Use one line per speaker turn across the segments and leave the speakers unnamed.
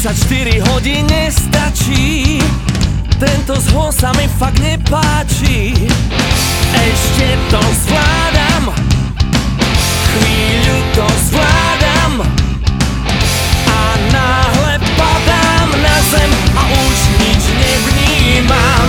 24 hodín nestačí, tento zhon sa mi fakt nepáči. Ešte to zvládam, chvíľu to zvládam a náhle padám na zem a už nič nevnímam.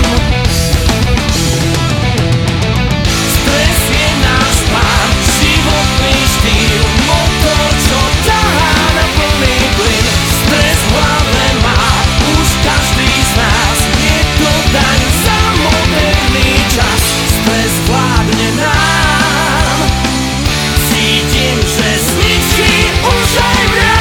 Stres je náš pán, životný štýl, motor, čo ťahá na plný plyn. Stres v hlave má už každý z nás, je to daň za moderný čas. Stres vládne nám, cítim, že zničí už aj mňa.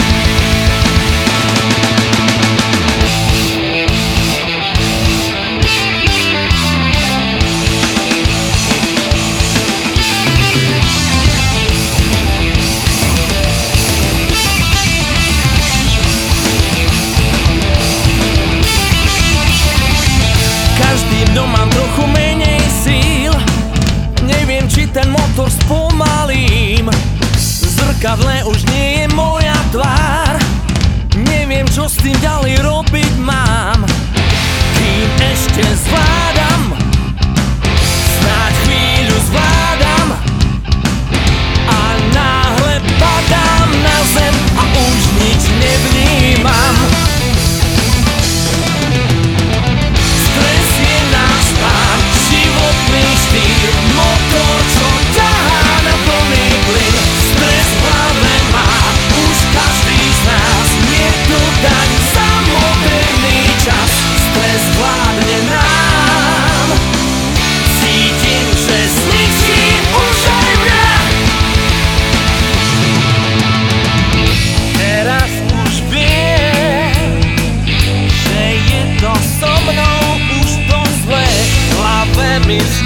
Každým dňom mám trochu menej síl, neviem, či ten motor spomalím. V zrkadle už nie je moja tvár, neviem, čo s tým ďalej robiť mám. Kým ešte zvládam, snáď chvíľu zvládam a náhle padám na zem a už nič nevnímam. Stres je náš pán, životný štýl, motor, čo ťahá na plný plyn. Stres v hlave má už každý z nás, je to daň za moderný čas. Stres vládne nám, cítim, že zničí už aj mňa. Teraz už viem, že je to so mnou už to zlé, v hlave mi